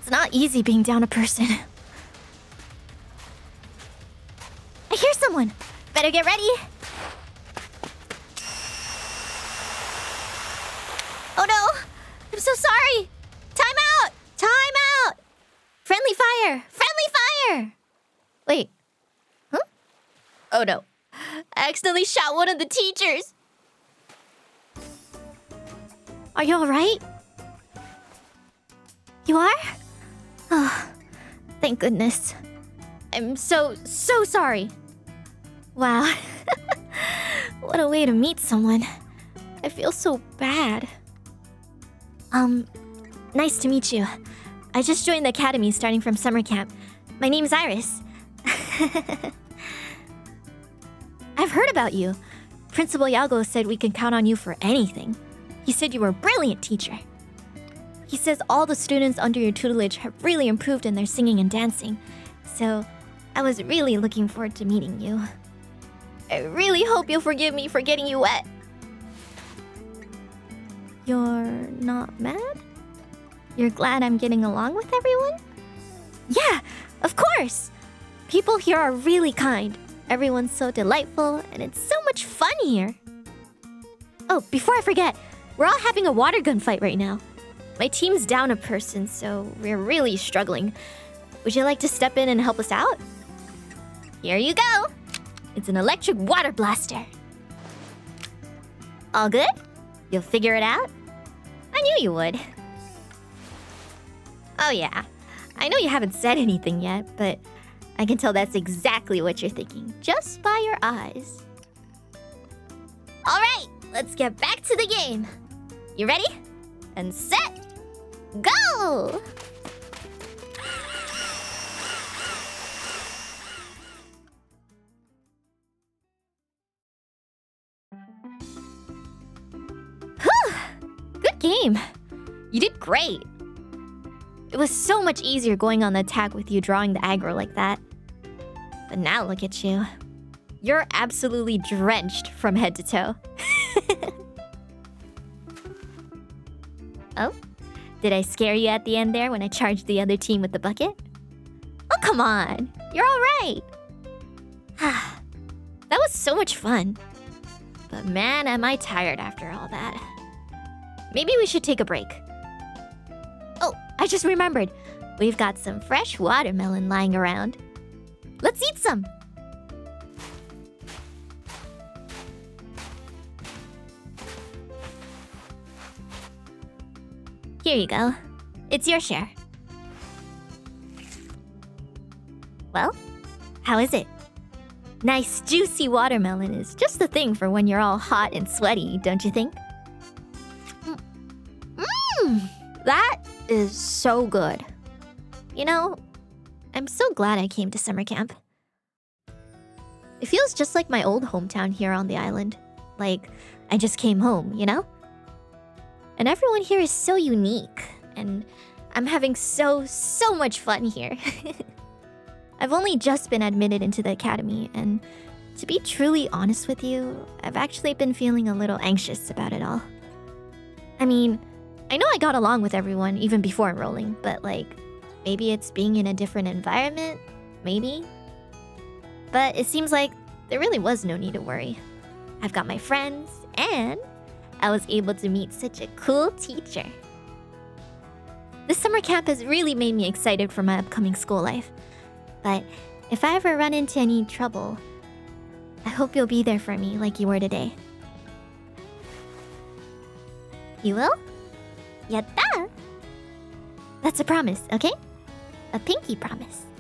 It's not easy being down a person. I hear someone. Better get ready. Oh no! I'm so sorry! Time out! Time out! Friendly fire! Friendly fire! Wait. Huh? Oh no. I accidentally shot one of the teachers. Are you alright? You are? Oh, thank goodness. I'm so sorry. Wow. What a way to meet someone. I feel so bad. Nice to meet you. I just joined the academy starting from summer camp. My name's Iris. I've heard about you. Principal Yago said we can count on you for anything. He said you were a brilliant teacher. He says all the students under your tutelage have really improved in their singing and dancing. So, I was really looking forward to meeting you. I really hope you'll forgive me for getting you wet. You're not mad? You're glad I'm getting along with everyone? Yeah, of course! People here are really kind. Everyone's so delightful, and it's so much fun here. Oh, before I forget, we're all having a water gun fight right now. My team's down a person, so we're really struggling. Would you like to step in and help us out? Here you go! It's an electric water blaster. All good? You'll figure it out? I knew you would. Oh yeah, I know you haven't said anything yet, but I can tell that's exactly what you're thinking, just by your eyes. Alright, let's get back to the game. You ready? And set, go! Good game. You did great. It was so much easier going on the attack with you drawing the aggro like that. But now look at you. You're absolutely drenched from head to toe. Oh? Did I scare you at the end there when I charged the other team with the bucket? Oh, come on. You're all right. That was so much fun. But man, am I tired after all that. Maybe we should take a break. Oh, I just remembered. We've got some fresh watermelon lying around. Let's eat some. Here you go. It's your share. Well, how is it? Nice juicy watermelon is just the thing for when you're all hot and sweaty, don't you think? That is so good. You know, I'm so glad I came to summer camp. It feels just like my old hometown here on the island. Like, I just came home, you know? And everyone here is so unique, and I'm having so much fun here. I've only just been admitted into the academy, and to be truly honest with you, I've actually been feeling a little anxious about it all. I mean, I know I got along with everyone even before enrolling, but like, maybe it's being in a different environment, maybe? But it seems like there really was no need to worry. I've got my friends, and I was able to meet such a cool teacher. This summer camp has really made me excited for my upcoming school life. But if I ever run into any trouble, I hope you'll be there for me like you were today. You will? Yatta! That's a promise, okay? A pinky promise.